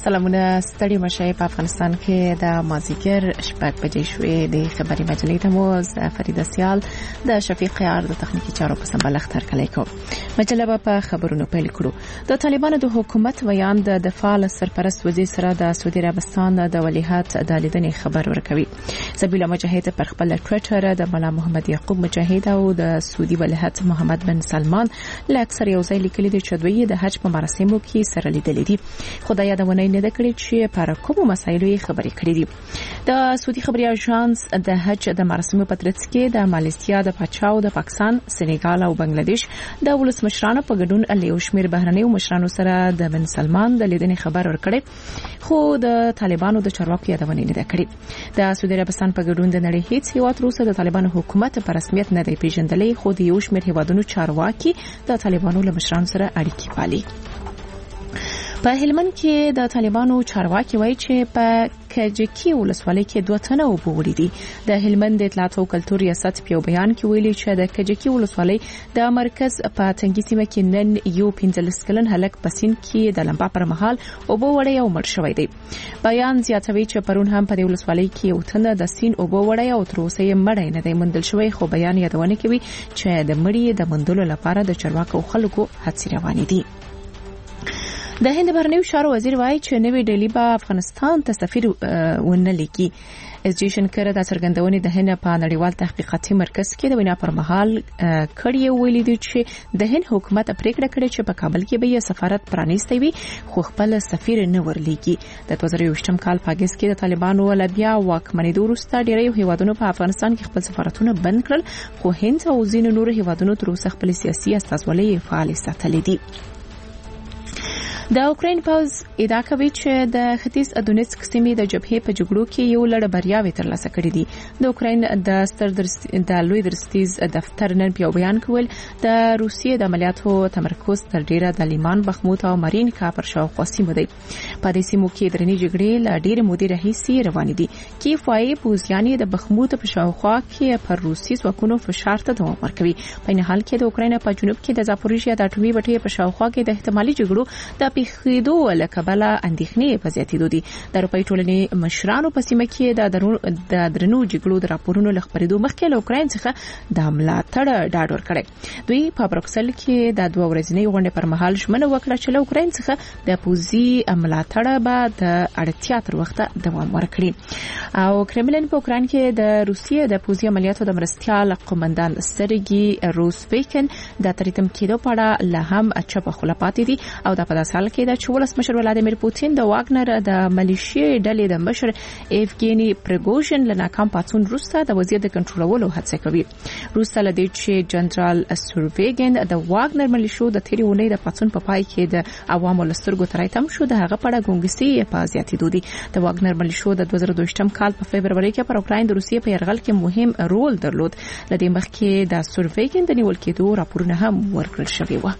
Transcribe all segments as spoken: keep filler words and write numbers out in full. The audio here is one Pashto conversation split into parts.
سلامونه ستړي مشه په افغانستان کې د مازیګر شپږ بجې شوې د خبري مجلې ته مو فرید سیال د شفیق یار د تخنیکی چارو په سمبال اختر کلی کو مجله په خبرونو پیل کړو د طالبانو د حکومت ویان د دفاع سرپرست وزیر سره د سعودي عربستان د ولیعهد د لیدنې خبر ورکوي سبیل مجاهد پر خپل ټوئیټر د مولا محمد یعقوب مجاهد او د سعودي ولیعهد محمد بن سلمان له اکثر یو ځای لیکلي د چدوی د حج په مراسمو کې سره لیدلې دي خدای یادونه نه د کړی چې پر کومو مسایلو خبرې کړې دي د سعودي خبري اژانس د حج د مراسمو په ترڅ کې د ماليزیا د پاچاو د پاکستان سنغال او بنگلاديش د ولسمشرانو په ګډون له شمیر بهرنیو مشرانو سره د بن سلمان د لیدنې خبر ورکړي خو د طالبانو د چارواکو یادونه نه کړې د سعودي عربستان په ګډون د نړۍ هیڅ هیواد روسه د طالبانو حکومت په رسمیت نه دی پیژندلې خو د یو شمیر هیوادونو چارواکي د طالبانو له مشرانو سره اړیکې پالي په هلمند کې د طالبانو چارواکي وایي چې په کجکی ولسوالۍ کې دوه تنه وبوري دي د هلمند اطلاعات او کلتور ریاست په بیان کې ویلي چې د کجکی ولسوالۍ د مرکز په تنګي سیمه کې نن یو پنځلس کلن هلک پسین کې د لمبا پر مهال او بوړی او مړ شوی دی بیان زیاتوي چې پرون هم په ولسوالۍ کې یو تنه د سین او بوړی او تر اوسه یې مړی نه دی موندل شوی خو بیان یادونه کوي چې د مړی د موندلو لپاره د چارواکو خلکو هڅې روانې دي د هند بهرنیو چارو وزیر وایي چې نوې ډیلی په افغانستان ته سفیر ونه لیکي اس جی شنکر د څرګندونې د هند په نړیوال تحقیقاتي مرکز کې د وینا پر مهال کړي ویلي دي چې د هند حکومت پریکړه کړې چې په کابل کې به یې سفارت پرانیستی وي خو خپل سفیر نه ورلیږي د دوه زره یوولسم کال په اگست کې د طالبانو ولبیا واکمنۍ وروسته ډېری هیوادونو په افغانستان کې خپل سفارتونه بند کړل خو هند او ځینو نورو هیوادونو تر اوسه خپل سیاسي استازولۍ فعال ساتلې دي د اوکرين پوز ادعا کوي چې د ختیځ ادونیسک سیمې د جبهې په جګړو کې یو لړ بریاوې ترلاسه کړې دي د اوکرين د ستر د لوی درستیز دفتر نن په بیان کول د روسیې د عملیاتو تمرکز تر ډیره د لیمان بخموت او مارین کا پر شاوخوا سیمو دی په دې سیمو کې درنې جګړې ل ډیره مودې راهیسې روانې دي کیف وايي پوزیانې د بخموت په شاوخوا کې پر روسي ځواکونو فشار ته دوام ورکوي په نه حال کې د اوکرين په جنوب کې د زاپوریژیا د اټومي بټۍ په شاوخوا کې د احتمالي جګړو د پیښېدو لکبله اندېښنې په زیاتېدو دي د اروپای ټولنې مشرانو په سیمه کې د درنو د درنو جګړو د راپورونو لخبرېدو مخکې له اوکرين څخه د ملاتړ ډاډ ورکړي دوی په بروکسل کې د دوه ورځنۍ غونډې پر مهال ژمنه وکړه چې له اوکرين څخه د پوزي ملاتړ به د اړتیا تر وخته دوام ورکړي او کرملین په اوکرين کې د روسیې د پوزي عملیاتو د مرستيال قومندان سرګي روسپیکن د تریتم کېدو په اړه له هم اچپه خلافات دي او د په سال کې د چولس مشر ولادیمیر پوتین د واګنر د ملیشیا ډلې د مشر ایفګینی پریګوژن له ناکام پاتون روسته د وضعیت د کنټرولولو هڅه کوي روسته لدی چې جنرال سورڤیګن د واګنر ملیشو د تیری ونې د پاتون په پای کې د عوامو لسترګو ترایتم شو د هغه پړه ګونګسي په زیاتېدو دي د واګنر ملیشو د دوه زره دوه کال په فبرवरी کې پر اوکرين د روسیې په یرغل کې مهم رول درلود لدی مخکې د سورڤیګن د نیول کېدو راپورونه هم ورکړل شوي و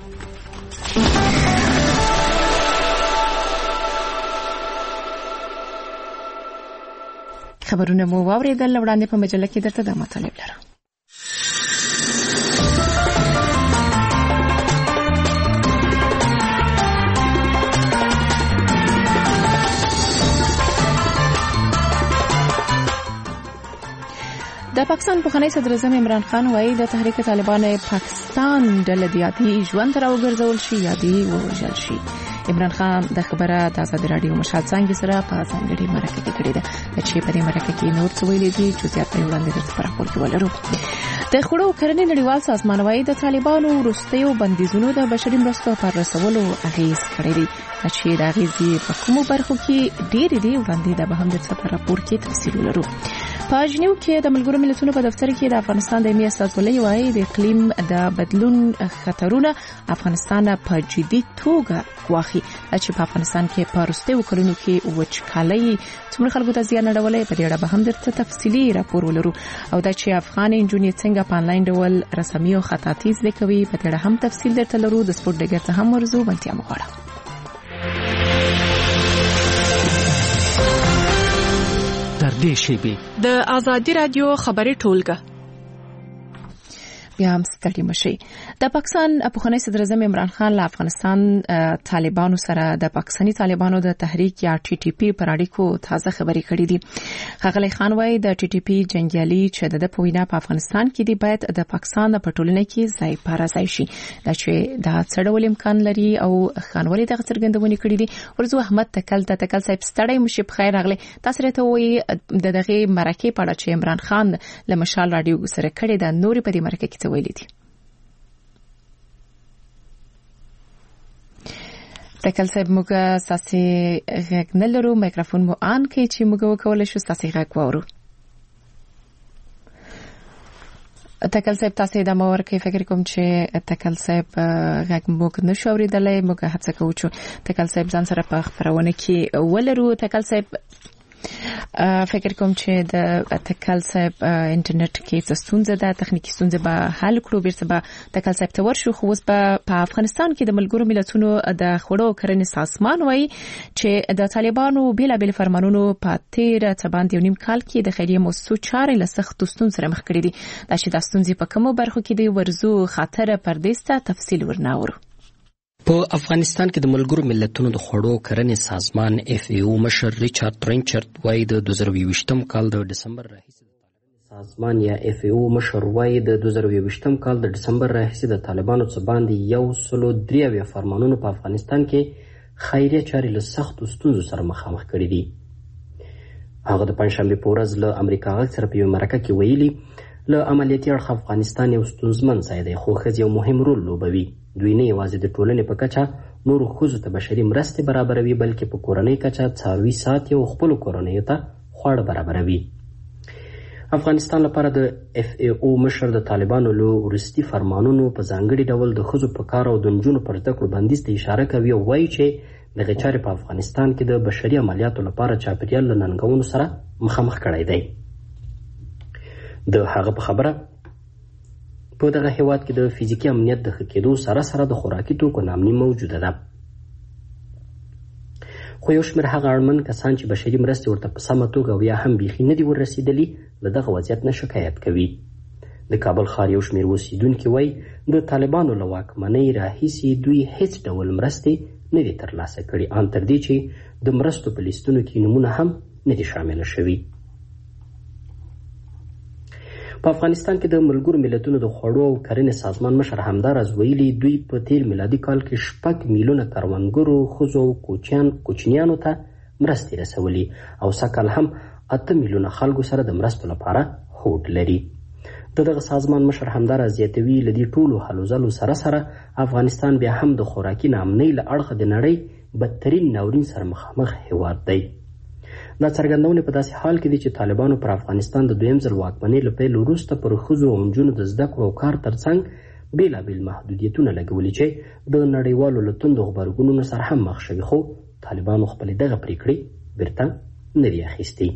خبرونه مو واوریدل وړاندې په مجله کې درته د مطالب لرم د پاکستان پخوانی صدر اعظم عمران خان وایي د تحریک طالبان پاکستان ډله د یادي ژوند تر وګرځول شي یادي وژل شي عمران خان د خبره د آزاد رادیو مشال څنګه سره په ځانګړي مرکه کې کړې ده چې په دې مرکه کې نور څه ویلي دي چې زیات په وړاندې درته پر خپل کې ولرو د خړو کرنې نړیوال سازمان وایي د طالبانو وروستیو بندیزونو د بشري مرستو پر رسولو اغیز کړی دی چې د اغیزې په کومو برخو کې ډېر دی وړاندې د بهم د څه راپور کې تفصیل ولرو په جنیو کې د ملګرو ملتونو په دفتر کې د افغانستان د امنیت استازولۍ وایي د اقلیم د بدلون خطرونه افغانستان په جدي توګه واخی چې په افغانستان کې په وروستیو کلونو کې وچکالۍ څومره خلکو ته زیان اړولی په دې اړه به هم درته تفصیلي راپور ولرو او دا چې افغان انجونې څنګه په انلاین ډول رسمي او خطاطي زده کوي په دې اړه هم تفصیل درته لرو د سپورت ډګر ته هم ورزو بلتیا مغواړه تر دې شیبې د آزادی رادیو خبري ټولګه بیا هم ستړي مشي. د پاکستان پخوانی صدر اعظم عمران خان له افغانستان طالبانو سره د پاکستاني طالبانو د تحریک یا ټي ټي پی پر اړیکو تازه خبرې کړې دي. ښاغلی خان وايي د ټي ټي پی جنگیالي چې د پوینا په افغانستان کې دی باید د پاکستان په ټولنه کې ځای پر ځای شي. دا چې دا څړول امکان لري او خانولي د څرګندونې کړې دي. ورزو احمد تکل ته تکل صاحب ستړي مشي په خیر راغلی. تاسو راته وایي د دغه مرکه په اړه چې عمران خان له مشال رادیو سره کړې ده نوري په دې مرکه کې څه ویلي دي. تکل صاحب موږ ساسي غږ نه لرو، مایکروفون مو آن کې چې موږ وکولای شو ساسي غږ واورو. تکل صاحب تاسو د مور کې فکر کوم چې تکل صاحب غږ موږ نشو اوریدلای. موږ هڅه کوو چې تکل صاحب ځان سره په خبرونه کې ولرو. تکل صاحب فکر کوم چې د تکل صاحب انټرنیټ کې څه ستونزه ده، تخنیکی ستونزه به حل کړو. بیرته به تکل صاحب ته ورشو. خو اوس په افغانستان کې د ملګرو ملتونو د خوړو کرنې سازمان وایي چې د طالبانو بیلابل فرمانونو په تیر تباند یو نیم کال کې د خیریه موسسو چارې له سختو ستونزو سره مخ کړي دي. دا چې د ستونزې په کومو برخو کې دی ورزو خاطر پردیس ته تفصیل ورناورو. په افغانستان کې د ملګرو ملتونو د خوړو کرنې سازمان اف ای او مشر ریچارډ ترنچرد وايي د دوه زره یوویشتم کال د دسمبر راهیسې سازمان یا اف ای او مشر وايي د دوه زره یوویشتم کال د دسمبر راهیسې د طالبانو څخه باندې یو سلو درې اویا فرمانونو په افغانستان کې خیریه چارې له سختو ستونزو سره مخامخ کړي دي. هغه د پنځشنبې په ورځ له امریکا غږ سره په یوه مرکه کې ویلي له عملیاتي اړخه افغانستان یو ستونزمن ځای دی، خو ښځې یو مهم رول لوبوي. دوی نه یوازې د ټولنې په کچه نورو ښځو ته بشري مرستې برابروي، بلکې په کورنۍ کچه څاروي ساتي او خپلو کورنیو ته خواړه برابروي. افغانستان لپاره د اف ای او مشر د طالبانو له وروستي فرمانونو په ځانګړي ډول د ښځو په کار او د نجونو پر زده کړو بندیز ته اشاره کوي او وایي چې دغه چارې په افغانستان کې د بشري عملیاتو لپاره چاپیریال له ننګونو سره مخامخ کړی دی. د هغه په خبره په دغه هیواد کې د فزیکي امنیت د ښه کېدو سره سره د خوراکي توکو نامني موجوده ده. خو یو شمېر هغه اړمن کسان چې بشري مرستې ورته په سمه توګه او یا هم بیخي نه دي ورسېدلي له دغه وضعیت نه شکایت کوي. د کابل ښار یو شمېر اوسېدونکي وایي د طالبانو له واکمنۍ راهیسې دوی هیڅ ډول مرستې نه دي ترلاسه کړي، ان تر دې چې د مرستو په لیستونو کې نومونه هم نه دي شامله شوي. په افغانستان کې د ملګرو ملتونو د خوړو او کرنې سازمان مشر همداراز ویلي دوی په تیر میلادي کال کې شپږ میلیونه کروندګرو ښځو او کوچیان کوچنیانو ته مرستې رسولي او سږ کال هم اته میلیونه خلکو سره د مرستو لپاره هوډ لري. د دغه سازمان مشر همداراز زیاتوي له دې ټولو هلو ځلو سره سره افغانستان بیا هم د خوراکي ناامنۍ له اړخه د نړۍ بدترین ناورین سره مخامخ هیواد دی. دا څرګندونې په داسې حال کې دي چې طالبانو پر افغانستان د دویم ځل واکمنۍ له پیل وروسته پر ښځو او نجونو د زده کړو او کار ترڅنګ بېلابېل محدودیتونه لګولي چې د نړیوالو له توندو غبرګونونو سره هم مخ شوي، خو طالبانو خپلې دغه پرېکړې بیرته نه دي اخیستې.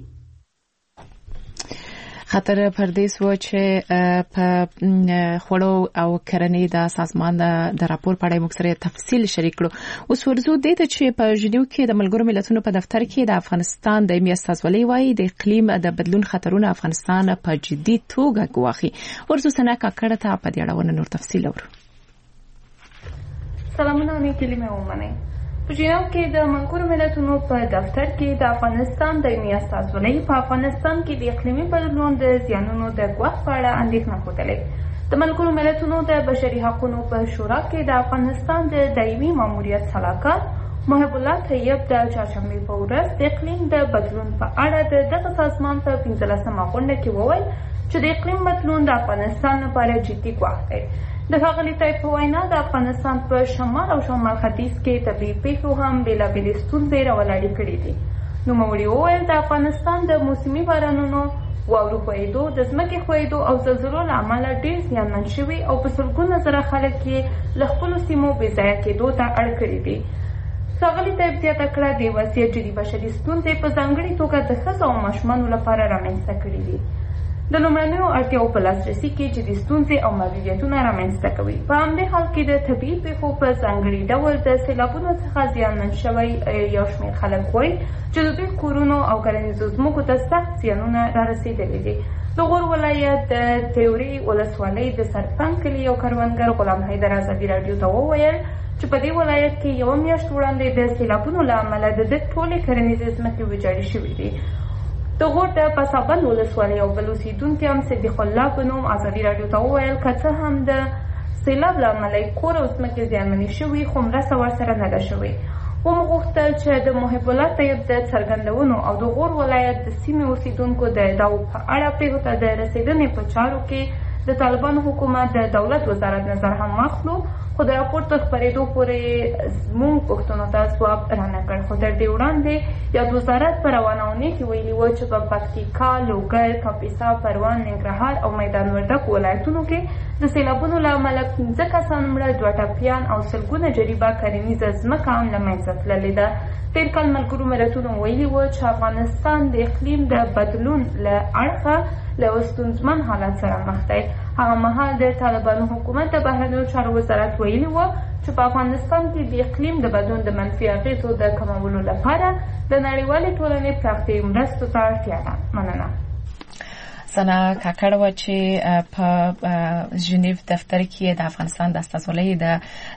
خاطر پردیس و چې په خوړو او کرنې د سازمان د راپور په اړه موږ سره تفصیل شریک کړو. اوس ورزو دې ته چې په ژنیو کې د ملګرو ملتونو په دفتر کې د افغانستان د دایمي استازولۍ وایي د اقلیم د بدلون خطرونه افغانستان په جدي توګه ګواښي. ورزو سنا کاکړه ته په دې اړه نور تفصیل اورو. سلامونه مې کلمه ومنه. په ژنیو کې د ملګرو ملتونو په دفتر کې د افغانستان دایمي استازولۍ په افغانستان کې د اقلیمي بدلون د زیانونو د ګواښ په اړه اندېښنه ښودلې. د ملګرو ملتونو د بشري حقوقو په شورا کې د افغانستان د دایمي ماموریت سلاکار محب الله طیب د چهارشنبې په ورځ د اقلیم د بدلون په اړه د دغه سازمان په پنځلسمه غونډه کې وویل چې د اقلیم بدلون د افغانستان لپاره جدي ګواښ دی. د ښاغلي طیب په وینا د افغانستان په شمال او شمال ختیځ کې طبیعي پیښو هم بېلابېلې ستونزې راولاړې کړي دي. نوموړي وویل د افغانستان د موسمي بارانونو، واورو ښویېدو، د ځمکې ښویېدو او زلزلو له امله ډېر زیانمن شوي او په سلګونه زره خلک یې له خپلو سیمو بېځایه کېدو ته اړ کړي دي. ښاغلي طیب زیاته کړه د وضعیت جدي بشري ستونزې په ځانګړې توګه د ښځو او ماشومانو لپاره رامنځته کړي دي. د لومړنیو اړتیاو په لاسرسي کې جدي ستونزې او محدودیتونه رامنځته کوي. په همدې حال کې د طبیعي پیښو په ځانګړي ډول د سیلابونو څخه زیانمن شوی یو شمېر خلک وایي چې د دوی کورونو او کرنیزو ځمکو ته سخت زیانونه رارسېدلي دي. د غور ولایت د تیوري ولسوالۍ د سرپنګ کلي یو کروندګر غلام حیدر ازادي راډیو ته وویل چې په دې ولایت کې یوه میاشت وړاندې د سیلابونو له امله د ده ټولې کرنیزې ځمکې ویجاړې شوې دي. د غور د پسابند ولسوالۍ یو بل اوسېدونکي هم صدیق الله په نوم ازادي راډیو ته وویل که څه هم د سیلاب له امله یې کور او ځمکې زیانمنې شوي خو مرسته ورسره نه ده شوې. ومغوښتل چې د محب الله طیب د څرګندونو او د غور ولایت د سیمې اوسېدونکو د ادعاو په اړه پیښو ته د رسېدنې په چارو کې د طالبانو حکومت د دولت وزارت نظر هم واخلو، خو د راپور تر خپرېدو پورې زموږ پوښتنو ته ځواب رانه کړ. خو تر دې وړاندې یاد وزارت په روانه اونۍ کې ویلي وو چې په پکتیکا، لوګر، کاپیسا، پروان، ننګرهار او میدان وردګ ولایتونو کې د سیلابونو له امله پنځه کسان مړه، دوه ټپیان او سلګونه جریبه کرنیزه ځمکه هم له منځه تللې ده. تېر کال ملګرو ملتونو ویلي وو چې افغانستان د اقلیم د بدلون له اړخه له یو ستونزمن حالت سره مخ دی. هغه مهال د طالبانو حکومت د بهرنیو چارو وزارت ویلي وو چې په افغانستان کې د اقلیم د بدلون د منفي اغېزو د کمولو لپاره د نړیوالې ټولنې پراختیایي مرستو ته اړتیا ده. مننه. سنا کاکړ و چې په ژنیو دفتر کې د افغانستان د استازولۍ د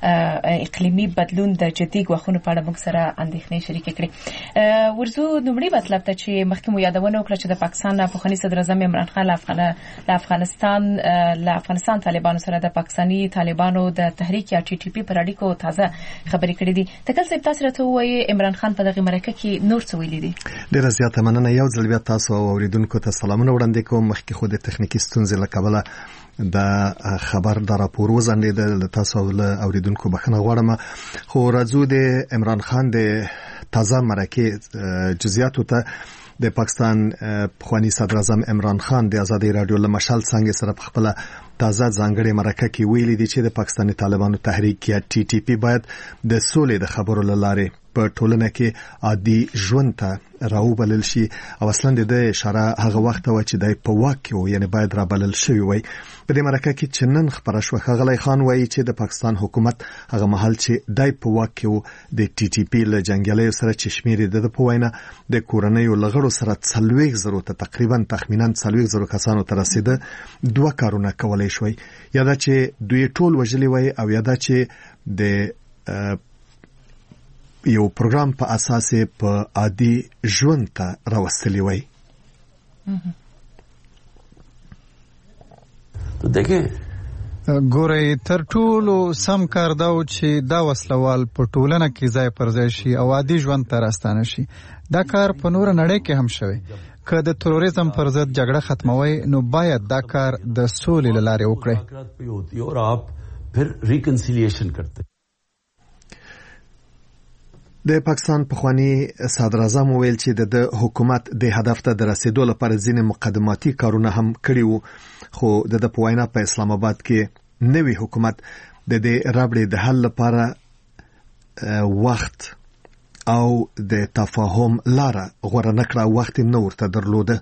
اقلیمي بدلون د جدي ګواښونو په اړه موږ سره اندېښنې شریکې کړې. ورځو لومړي مطلب ته چې مخکې مو یادونه وکړه چې د پاکستان پخواني صدر اعظم عمران خان له افغانستان له افغانستان طالبانو سره د پاکستاني طالبانو د تحریک یا ټي ټي پي پر اړیکو تازه خبرې کړې دي. تکل صاحب تاسو راته ووایئ عمران خان په دغه مرکه کې نور څه ویلي دي؟ ډېره زیاته مننه. یو ځل بیا تاسو او اوریدونکو ته سلامونه وړاندې کوم. مخکې خو د تخنیکی ستونزې له کبله د خبر د راپور وځنډېده، له تاسو او له اوریدونکو بخښنه غواړم. خو راځو د عمران خان د تازه مرکې جزئیاتو ته. د پاکستان پخوانی صدر اعظم عمران خان د ازادي رادیو له مشال څنګه سره په خپل تازه ځانګړې مرکه کې ویلي دي چې د پاکستاني طالبانو تحریک یا ټي ټي پی باید د سولې د خبرو لاره په ټولنه کې عادي ژوند ته راوبلل شي او اصلا د اشاره هغه وخت و چې د په واکیو یعنی باید رابلل شوی وي. په دې مرکه کې چې نن خبره شو غلای خان وایي چې د پاکستان حکومت هغه محل چې د په واکیو د ټي ټي پی له جنگیالیو سره چشمیر د په وینا د کورنۍ لغړو سره څلويخ زرو ته تقریبا تخمینا څلويخ زرو کسانو ته رسیده دوه کارونه کولای شوی. یا دا چې دوی ټول وجلی وي او یا دا چې د یو پروګرام په اساس په عادي ژوند ته راوستلی وي. ته دغه ګورې تر ټولو سم کار دا و چې دا وسلوال په ټولنه کې ځای پر ځای شي او عادي ژوند ته راستانه شي. دا کار په نور نړۍ کې هم شوی. که د تروریزم پر ضد جګړه ختموي نو باید دا کار د سولې لاره وکړي. اور آپ پھر ریکنسیلیشن کرتے. د پاکستان پخوانی صدر اعظم ویل چې د حکومت د هدف ته د رسیدو لپاره ځینې مقدماتي کارونه هم کړي وو، خو د په وینا په اسلام آباد کې نوی حکومت د دې رابطې د حل لپاره وخت او د تفاهم لاره غوړه نکړه، وخت نه ورته درلوده.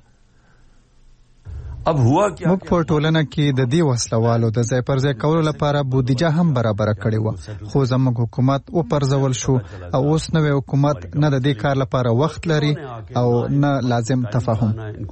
اب هوا کیا موږ په ټولنه کې د دې وسلوالو د ځای پر ځای کولو لپاره بودیجه هم برابر کړې و، خو زموږ حکومت او پرځول شو او اوس نوې حکومت نه د دې کار لپاره وخت لري او نه لازم تفاهم.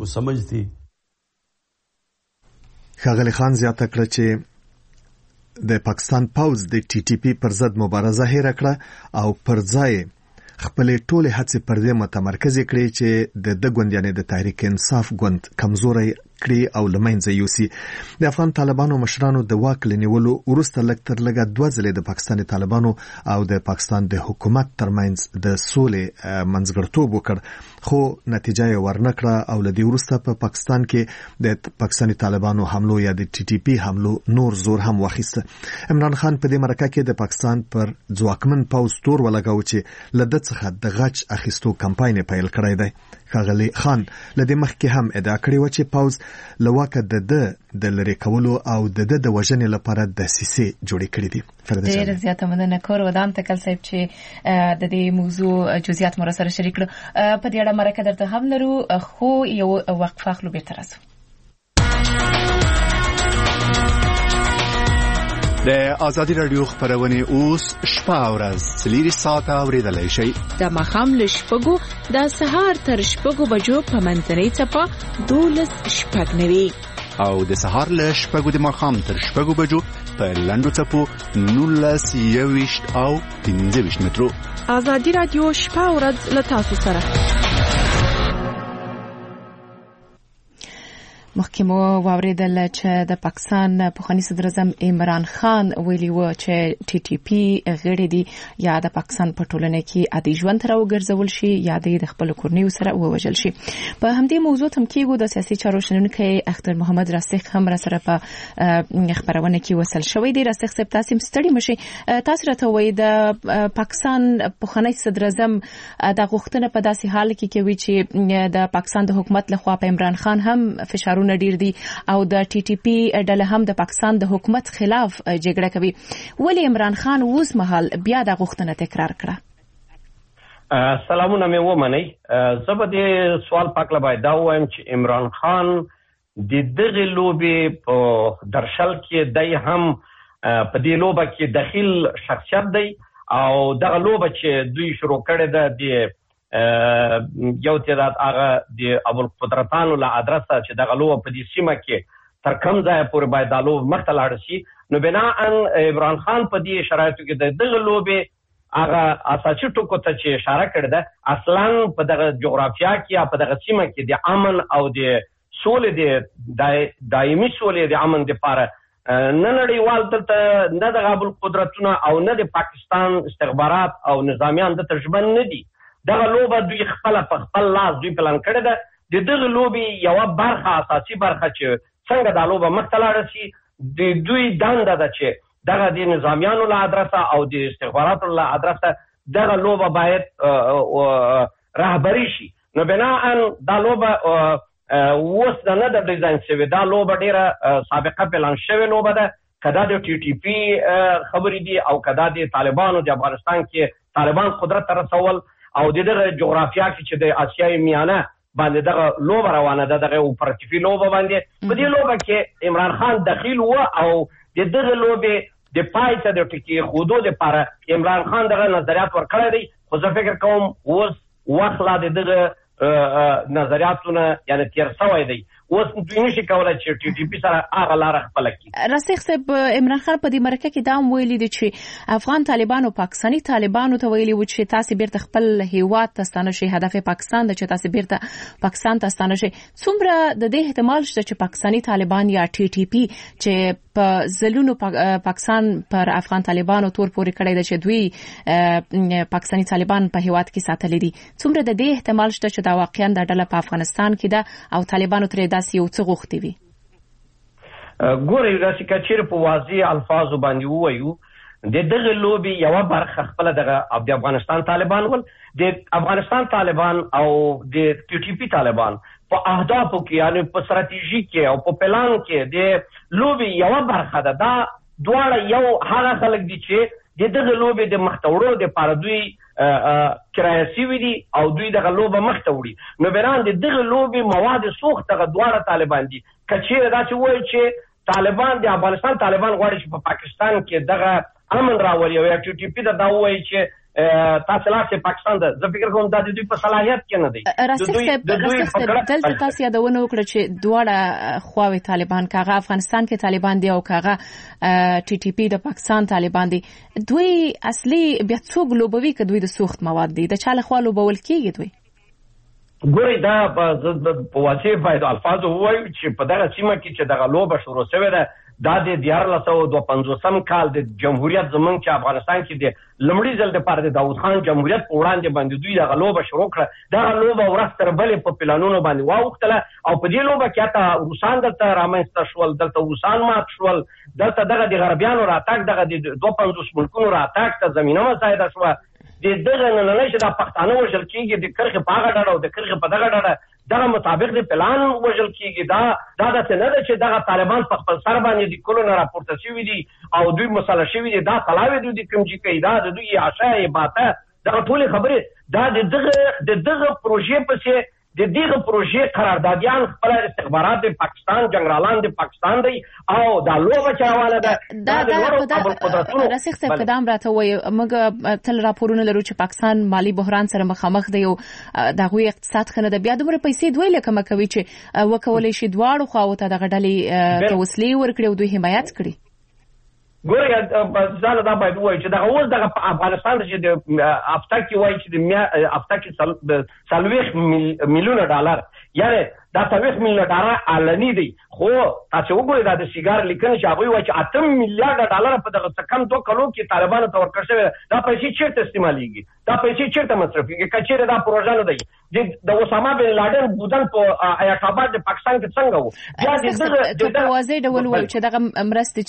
ښاغلی خان زیاته کړه چې د پاکستان پوز د ټي ټي پی پر ضد مبارزه هېره کړه او پر ځای خپلې ټولې هڅې پر دې متمرکز کړي چې د د ګوندیانې د تحریک انصاف ګوند کمزوري کړي او لمنځه یوسي. د افغان طالبانو مشرانو د واک لنیولو وروسته لږ تر لږه دوه ځلې د پاکستاني طالبانو او د پاکستان د حکومت ترمنځ د سولې منځګړتوب وکړ، خو نتیجه یې ورنکړه او له دې وروسته په پاکستان کې د پاکستاني طالبانو حملو یا د ټي ټي پی حملو نور زور هم واخیسته. عمران خان په دې مرکه کې د پاکستان پر ځواکمن پوځ تور ولګاو چې له د څخه د غچ اخیستو کمپاین پیل کړی دی. ښاغلی خان له دې مخکې هم ادعا کړې و چې پوځ له واکه د ده د لرې کولو او د ده د وژنې لپاره دسیسې جوړې کړې دي. ډېر زیاته مننه کور ودان تکل صاحب چې د دې موضوع جزئیات مو سره شریک کړو. په دې اړه مرکه درته هم لرو، خو یو وقفه اخلو بیرته راځو. د ازادي رادیو خبرونه اوس شپه او ورځ څلور ساعته اوریدلای شئ. د ماښام له شپږو د سهار تر شپږو بجو په منځنۍ څپه دولس شپږ نوي او د سهار له شپږو د ماښام تر شپږو بجو په لنډو څپو نولس یويشت او پنځه ویشت مترو. ازادي رادیو شپه او ورځ له تاسو سره. مخکې مو واوریدل چې د پاکستان پخوانی صدر اعظم عمران خان ویلي و چې ټي ټي پی غړي دي یا د پاکستان په ټولنه کې عادي ژوند تر وګرځول شي یا د خپل کورنیو سره ووجل شي. په همدې موضوع تم کېږو د سیاسي چارو شنونکي اختر محمد راسخ هم را سره په خبرونه کې وصل شوی دی. راسخ صاحب تاسو ستړي مشي، تاسو راته وایي د پاکستان پخوانی صدر اعظم د غوښتنه په داسې حال کې کوي چې د پاکستان د حکومت لخوا په عمران خان هم فشار ډیر دي او د ټي ټي پی ډله هم د پاکستان د حکومت خلاف جګړه کوي. ولی عمران خان اوس مهال بیا د غوښتنه تکرار کړه؟ سلامونه مې ومنئ. زه به د سوال پاکله باید دا ووایم چې عمران خان د دغې لوبې په درشل کې دی هم په دې لوبه کې دخیل شخصیت دی او دغه لوبه چې دوی شروع کړې ده د یو تعداد هغه د ابوالقدرتانو له ادرسه چې دغه لوبه په دې سیمه کې تر کوم ځایه پورې باید دا لوبه مخته لاړه شي، نو بناءً عمران خان په دې شرایطو کې د دغه لوبې هغه اساسي ټکو ته چې اشاره کړې ده اصلا په دغه جغرافیا کې یا په دغه سیمه کې د امن او د سولې د دایمي سولې د امن دپاره نه نړیوال دلته نه د ابوالقدرتونه او نه د پاکستان استخبارات او نظامیان دلته ژمن نه دي. دغه لوبه دوی خپل په خپل لاس دوی پلان کړی ده. د دغه لوبې یوه برخه اساسي برخه چې څنګه دا لوبه مخته لاړه شي د دوی دنده ده چې دغه د نظامیانو له ادرسه او د استخباراتو له ادرسه دغه لوبه باید رهبري شي. نو بناءً دا لوبه اوس نه ده ډیزاین شوې، دا لوبه ډیره سابقه پلان شوې لوبه ده. که دا د ټي ټي پي خبرې دي او که دا د طالبانو د افغانستان کې طالبان قدرت ته رسول او د دغه جغرافیا کې چې د اسیای میانه باندې دغه لوبه روانه ده، دغه اپراتیفي لوبه باندې په دې لوبه کې عمران خان دخیل و او د دغه لوبې د پای ته د ټکي خودو لپاره عمران خان دغه نظریات ورکړی دی. خو زه فکر کوم اوس وخت لا د دغه نظریاتونه یعنی تیر شوی دی. اوس دوی نشي کولای چې ټي ټي پی سره هغه لاره خپله کړي. راسخ صاحب، عمران خان په دې مرکه کې دا هم ویلي دي چې افغان طالبانو پاکستاني طالبانو ته ویلي و چې تاسې بیرته خپل هیواد ته ستانه شئ، هدف پاکستان ده چې تاسې بیرته پاکستان ته ستانه شئ. څومره د دې احتمال شته چې پاکستاني طالبان یا ټي ټي پی چې په ځلونو پاکستان پر افغان طالبانو تور پورې کړی ده چې دوی پاکستاني طالبان په هیواد کې ساتلي دي، څومره د دې احتمال شته چې دا واقعا د ډله په افغانستان کې ده او طالبانو ترې داسې یو څه غوښتي وي؟ ګورئ، داسې که چېرې په واضح الفاظو باندې ووایو د دغه لوبې یوه برخه خپله دغه د افغانستان طالبان ول. د افغانستان طالبان او د ټي ټي پي طالبان په اهدافو کې یعنې په ستراتیژي کې او په پلان کې د لوبې یوه برخه ده. دا دواړه یو هغه خلک دي چې د دغه لوبې د مخته وړلو دپاره دوی کرایه شوي دي او دوی دغه لوبه مخته وړي. نو بنان د دغه لوبې مواد سوخت دغه دواړه طالبان دي. که چېرې داسې ووایي چې طالبان د افغانستان طالبان غواړي چې په پاکستان کې دغه امن راولي او یا ټي ټي پي ته دا ووایي چې تاسو لاس پاکستان ده، زه فکر کوم دا د دوی په صلاحیت کې نه دی. راسخ صاحب، دلته تاسو یادونه وکړه چې دواړه خواوې طالبان، کاغه افغانستان کې طالبان دي او کاغه ټي ټي پی د پاکستان طالبان دي، دوی اصلي بیا څوک لوبوي که دوی د سوخت مواد دي؟ د چا لخوا لوبول کېږي دوی؟ ګورئ، دا په واضح باید الفاظو ووایو چې په دغه سیمه کې چې دغه لوبه شروع شوې ده دا د دیارلس سوه دوه پنځوسم کال د جمهوریت زمونږ چې افغانستان کې د لومړي ځل دپاره د داود خان جمهوریت په وړاندې باندې دوی دغه لوبه شروع کړه. دغه لوبه ورځ تر بلې په پلانونو باندې واوښتله او په دې لوبه کې حتی روسان دلته رامنځته شول، دلته روسان مات شول، دلته دغه د غربیانو راتګ دغه د دوه پنځوس ملکونو راتګ ته زمینه مساعده شوه. د دغه نننۍ چې دا پښتانه وژل کېږي د کرښې په هغه ډډه او د کرښې په دغه ډډه دغه مطابق د پلان وژل کېږي. دا دا داسې نه ده چې دغه طالبان په خپل سر باندې د کلو نه راپورته شوي دي او دوی مسله شوي دي، دا کلاوې دوی د کمجي کوي، دا د دوی عشا باته، دغه ټولې خبرې دا د دغه د دغه پروژې پسې د دغه پروژې قراردادیان خپل استخبارات د پاکستان جنرالان د پاکستان دی او دا لوبه چاواله ده دا د رسخ صاحب قدم راته وي موږ تل راپورونه لرو چې پاکستان مالی بحران سره مخامخ دی او د غوي اقتصاد خنه د بیا دومره پیسې دوی لکه مکوي چې وکولې شي دواړو خواو ته د غډلې توسلې ورکړي او دوی حمایت کړي. ګورې ځاله دا باید وایي چې دغه اوس دغه افغانستان چې د افتا کې وایي چې د افتا کې څلوېښت میلیونه ډالر یعنی دا څلوېښت میلیونه ډالر علني دی خو تاسو وګورئ دا د سیګار لیکنه چې هغوی وایي چې اته میلیارډه ډالر په دغه څه کم دوه کلو کې طالبانو ته ورکړل شوی دا پیسې چېرته استعمالېږي دا پیسې چېرته مصرفېږي که چېرې دا پروژه نه دی د اسامه بن لادن بودن په ایاټ آباد د پاکستان کې څنګه و بیا د دغه په واضح ډول وایو چې دغه مرستې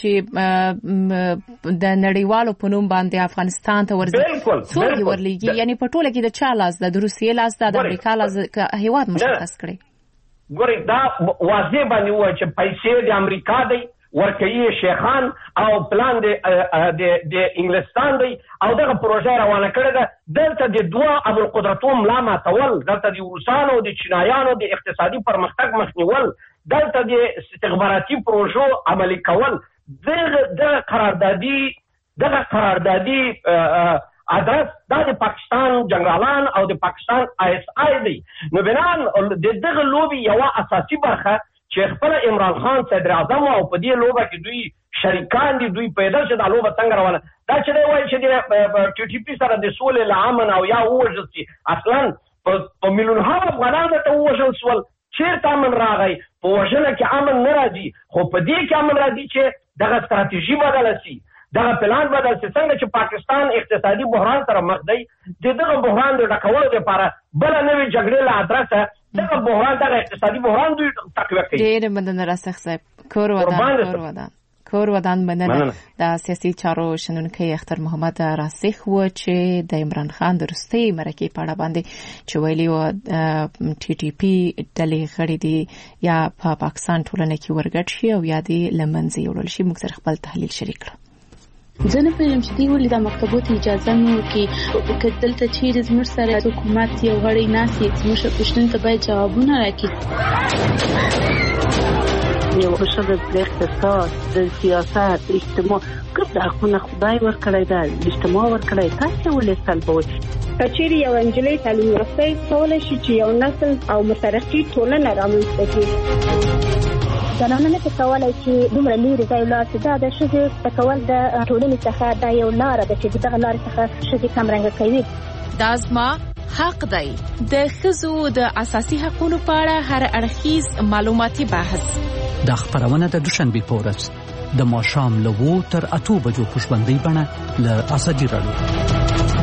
چې د نړیوالو په نوم باندې افغانستان ته ورځي څوک ورلیږي یعنی په ټوله کې د چا لاس ده د روسیې لاس ده د امریکا لاس هیواد مشخص کړي. ګورئ دا واضح باندې وایي چې پیسې د امریکا دی ورکوي شیخان او پلان د د انګلستان دی او دغه پروژه روانه کړې ده دلته د دوه ابوالقدرتو ملا ماتول دلته د روسانو د چینایانو د اقتصادي پرمختګ مخنیول دلته د استخباراتي پروژو عملي کول دغه دغه قراردادي دغه قراردادي ادرس دا د پاکستان جنرالان او د پاکستان آی اس آی دی نو بنان د دغه لوبي یو اساسي برخه چې خپل عمران خان صدر اعظم او په دې لوبه کې دوی شریکان دي دوی پیدا چې دا لوبه څنګه روانه دا چې دی وایي چې د ټي ټي پی سره د سولې لامن او یا وژل شي اصلا په میلیونها افغانانو ته وژل شول چیرته امن راغی په وژنه کې امن نه راځي خو په دې کې امن راځي چې دغه ستراتیژي بدله شي دغه پلان بدل شي څنګه چې پاکستان اقتصادي بحران سره مخ دی د دغه بحران د ډکولو لپاره بل نوې جګړې له ادرسه دغه بحران دغه اقتصادي بحران دوی تقویه کوي. ډېر مننه راسخ صاحب کور ودان کور ودان کور ودان مننه د سیاسي چارو شنونکي اختر محمد راسخ و چې د عمران خان د وروستۍ مرکې په اړه باندې چې ویلي و ټي ټي پی ډلې غړي دي یا په پاکستان ټولنه کې ورګډ شي او یا دې له منځه یوړل شي موږ سره خپل تحلیل شریک کړو. زه نه پوهېږم چې دوی ولې دا مکتبو ته اجازه نه ورکوي که دلته چیرې زموږ سره حکومت یو غړی ناست وي زموږ پوښتنو ته باید جوابونه راکړي. یو ښځه د اقتصاد د سیاست اجتماع ګډ حقونه خدای ورکړی ده اجتماع ورکړی تاسې ولې سلبوئ که چیرې یو نجلۍ تعلیم یافته کولی شي چې یو نسل او مترقي ټولنه رامنځته کړي. زنانه نه کولای چې دومره لري ځای لاس دا د ښځې په کول د ټولنې څخه دا یو لار ده چې دغه لار څخه ښځې کمرنګ کوي. دا زما حق دی د ښځو د اساسي حقوقو په اړه هر اړخیز معلوماتي بحث د خبرونه د دوشنبه په ورځ د ماښام له وو تر اتو بجو خوشبندۍ بڼه له اسدي راډیو.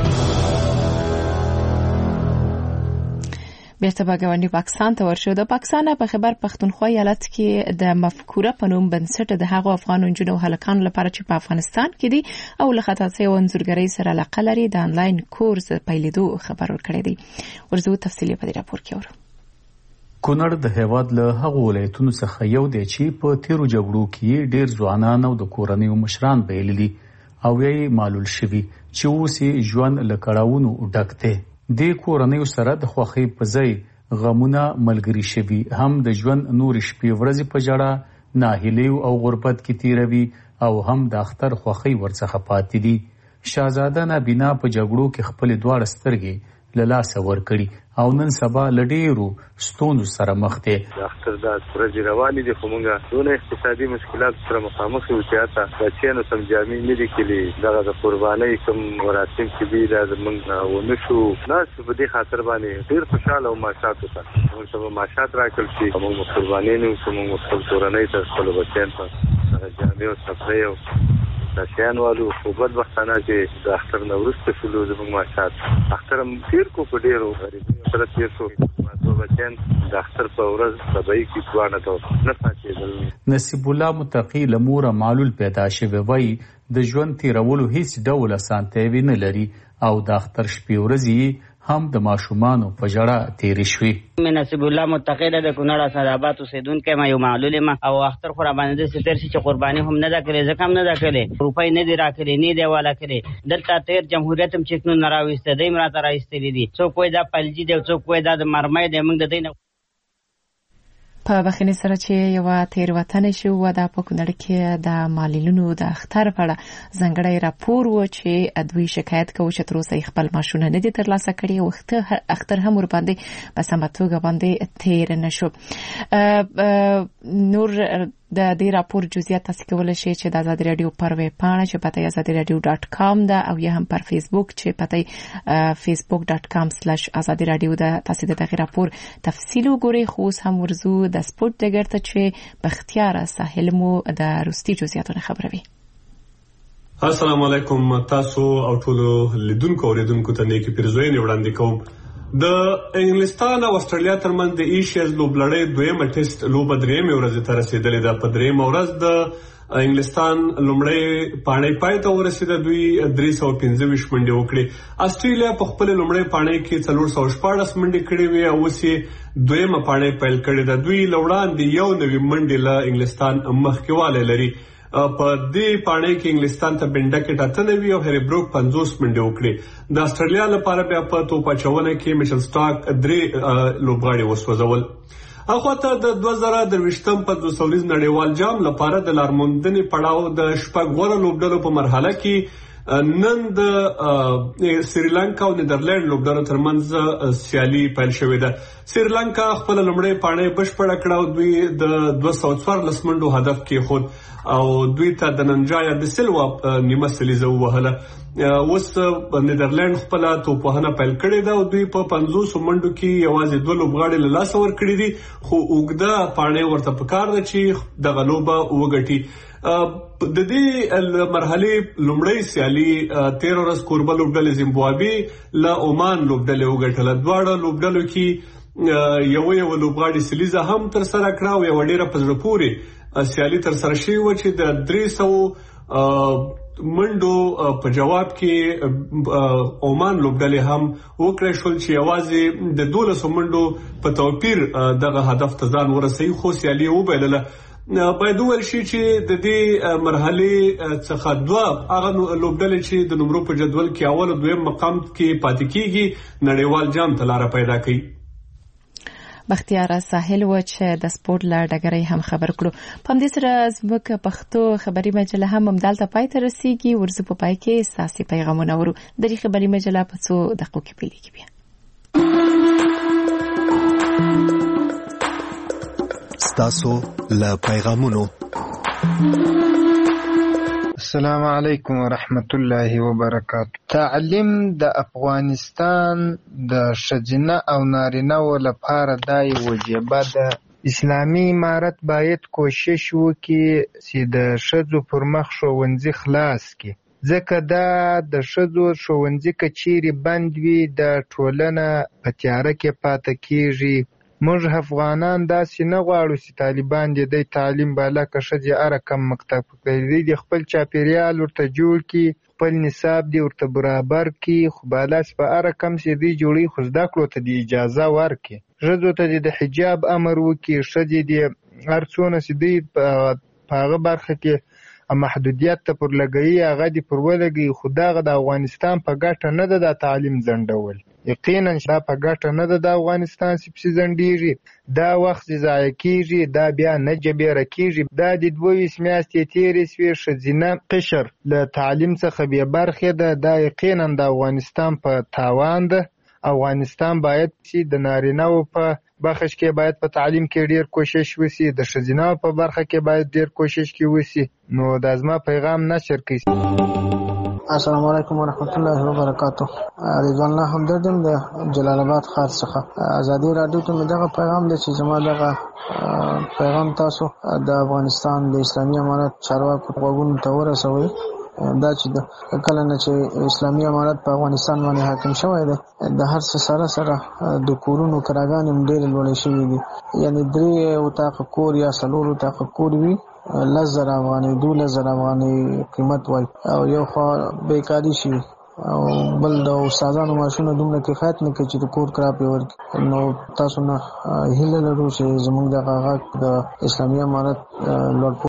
بیرته به ګاونډي پاکستان ته ورشو. د پاکستان په خیبر پختونخوا ایالت کې د مفکوره په نوم بنسټ د هغو افغان نجونو او هلکانو لپاره چې په افغانستان کې دي او له خطاطۍ او انځورګرۍ سره علاقه لري د انلاین کورس پیلېدو خبر ورکړی دی. ورزو تفصیلي په دې راپور کې اورو. کونړ د هیواد له هغو ولایتونو څخه یو دی چې په تیرو جګړو کې ډېر ځوانان او د کورنیو مشران بایللي او یې معلول شوي چې اوس یې ژوند له کړاوونو ډک دی. د کورنیو سره د خوښۍ په ځای غمونه ملګري شوي هم د ژوند نورې شپې ورځې په ژړا ناهیلۍ او غربت کې تیروي او هم د اختر خوښۍ ورڅخه پاتې دي. شهزاده نابینا په جګړو کې خپلې دواړه سترګې له لاسه ورکړي او نن سبا له ډېرو ستونزو سره مخ دی. د اختر دا ورځې روانې دي خو موږ دونه اقتصادي مشکلاتو سره مخامخ یو چې حتی بچیانو سم جامې نه دي کړي دغه د قربانۍ کوم مراسم چې دي دا زموږ ونه شو ناست په دې خاطر باندې ډېر خوشحاله او ماشات وکړه موږ سبا ماشات راکړل شي موږ قربانۍ نه وکړو موږ خپل کورنۍ ته خپلو بچیانو ته هغه جامې او صفرۍ او دا شیان والو خو بدبختانه چې د اختر نه وروسته شولو زموږ ماشات اختر هم تېر کو په ډېرو غریبیو سره تېر شو ماتو بچیان د اختر په ورځ سبایي کې دواړه ته نه پاتېدل. نصیب الله متقي له موره معلول پیدا شوی وایي د ژوند تېرولو هیڅ ډول اسانتیاوې نه لري او د اختر شپې ورځې هم د ماشومانو په ژړا تیرې شوې. مې نصیب الله متقی د کونړ اسداباد اوسیدونکی ما یو معلول ما او اختر خو را باندې ستر شي چې قرباني هم نه ده کړې ځکه هم نه ده کړې روپۍ نه دي راکړې نه دی والا کړې دلته تیر جمهوریت هم چې نو راويسته دی مراته راایستلې دي څوک وای دا پلجي دی څوک وای دا د مرمۍ دی موږ د دې نه په بخښنې سره چې یو تیروتنه شو و د په کونړ کې د معلولینو د اختر په اړه ځانګړی راپور و چې دوی شکایت کوي چې تر اوسه خپل معاشونه نه دي ترلاسه کړي او اختر هم ور باندې په سمه توګه باندې تیر نشو. نور د دې راپور جزئیات تاسو کولای شئ چې د آزادي رادیو پر ویب پاڼه چې پته آزادي رادیو ډاټ کام ده او یا هم پر فیسبوک چې پته فیسبوک ډاټ کام سلیش آزادي رادیو ده تاسو د دغه راپور تفصیل وګورئ. خو هم ورزو د سپورت دګر ته چې بختیار ساحل مو د روستي جزئیاتونه خبروي. السلام علیکم تاسو او ټول لیدونکو اوریدونکو ته نیکی پیرزوینې وړاندې کوم. د انګلستان او استرالیا ترمنځ د ایشیز لوبلړۍ دویمه ټیسټ لوبه درېیمې ورځې ته رسېدلې ده. په درېیمه ورځ د انګلستان لومړۍ پاڼۍ پای ته ورسېده. دوی درې سوه پنځه ویشت منډې وکړې. استرالیا په خپلې لومړۍ پاڼۍ کې څلور سوه شپاړس منډې کړې وې او اوس یې دویمه پاڼۍ پیل کړې ده. دوی له وړاندې یو نوي منډې له انګلستان مخکې والی لري. په دې پاڼۍ کې انګلستان ته بنډکټ اته نوي او هری بروک پنځوس منډې وکړې. د استرالیا لپاره بیا په توپ اچونه کې میشل سټاک درې لوبغاړي وسوځول. اخواته د دوه زره درویشتم پنځوس اوریز نړیوال جام لپاره د لارموندنې پړاو د شپږ غوره لوبډلو په مرحله کې نن د سریلانکا او نیدرلند لوبډلو ترمنځ سیالي پیل شوې ده. سریلانکا خپل لومړۍ پاڼۍ بشپړه کړه او دوی د دوه سوه څوارلس منډو هدف کېښود او دوی ته د ننجایا د سلوا نیمه سلیزه ووهله. اوس نیدرلند خپل توپوهنه پیل کړې ده او دوی په پنځوس منډو کې یوازې دوه لوبغاړي له لاسه ورکړي دي خو اوږده پاڼۍ ورته پکار ده چې دغه لوبه وګټي. د دې مرحلې لومړی سیالي تیر ورځ کوربه لوبډلې زیمبابوې له عمان لوبډلې وګټله. دواړه لوبډلو کې یو یو لوبغاړي سلیزه هم تر سره کړه او یو ډیره په زړه پورې سیالي تر سره شوې وه چې د درې سوو منډو په جواب کې عمان لوبډلې هم وکړی شول چې یوازې د دولسو منډو په توپیر دغه هدف ته ځان ورسوي خو سیالي یې وبایلله. باید وویل شي چې د دې مرحلې څخه دوه هغه لوبډلې چې د نمرو په جدول کې اول او دویم مقام کې پاتې کیږي نړیوال جام ته لاره پیدا کوي. بختیار ساحل و چې د سپورت له ډګرې هم خبر کړو. په همدې سره زموږ پښتو خبري مجله هم همدلته پای ته رسیږي. ورځو په پای کې ساسي پیغامونه ورو د دې خبري مجله په څو دقیقو کې پیلېږي. بیا ستاسو له پیغامونو. السلام علیکم ورحمت الله وبرکاته. تعلیم د افغانستان د ښځینه او نارینه‌و لپاره دا یوه وجیبه ده. اسلامي امارت باید کوشش وکړي چې د ښځو پر مخ ښوونځي خلاص کړي ځکه دا د ښځو ښوونځي که چیرې بند وي د ټولنه په تیاره کې پاتې کیږي. موږ افغانان داسې نه غواړو چې طالبان دې دی تعلیم بالا که ښځې هره کم مکتب کوي د خپل چاپیریال ورته جوړ کړي خپل نصاب دې ورته برابر کړي خو بالا چې په هره کم چې دوی جوړوي خو زده کړو ته دې اجازه ورکړي. ښځو ته دې د حجاب امر وکړي. ښځې دې هر څونه چې دوی په هغه برخه کې محدودیت ته پر لګوي هغه دې پر ولګوي خو دغه د افغانستان په ګټه نه ده دا تعلیم ځنډول. یقینا دا په ګټه نه ده د افغانستان چې پسې ځنډېږي. دا وخت چې ضایع کېږي دا بیا نه جبیره کېږي. دا د دوه ویشت میاشتې تېرې شوې ښځینه قشر له تعلیم څخه بې برخې ده. دا یقینا د افغانستان په تاوان ده. افغانستان باید چې د نارینه‌و په بخش کې باید په تعلیم کې ډیر کوشش وشي د ښځینه‌و په برخه کې باید ډیر کوشش کې وشي. نو دا زما پیغام نشر کړئ. السلام علیکم ورحمت الله وبرکاته. رضوان الله همدردم د جلال آباد ښار څخه. ازادي رادیو ته مې دغه پیغام دی چې زما دغه پیغام تاسو د افغانستان د اسلامي امارت چارواکو غوږونو ته ورسوئ. دا چې د کله نه چې اسلامي امارت په افغانستان باندې حاکم شوی دی د هر څه سره سره د کورونو کراګانې هم ډېرې لوړې شوي دي. یعنې درې اتاقه کور یا څلور اتاقه کور وي لس زره افغانۍ دولس زره افغانۍ قیمت وای او یو خوا بیکاري شي او بل د استادانو ماشونه دومره کفایت نه کوي چې د کور کرا په ورکړي. نو تاسو نه هیله لرو چې زموږ د غاغ د اسلامي امارت لوړ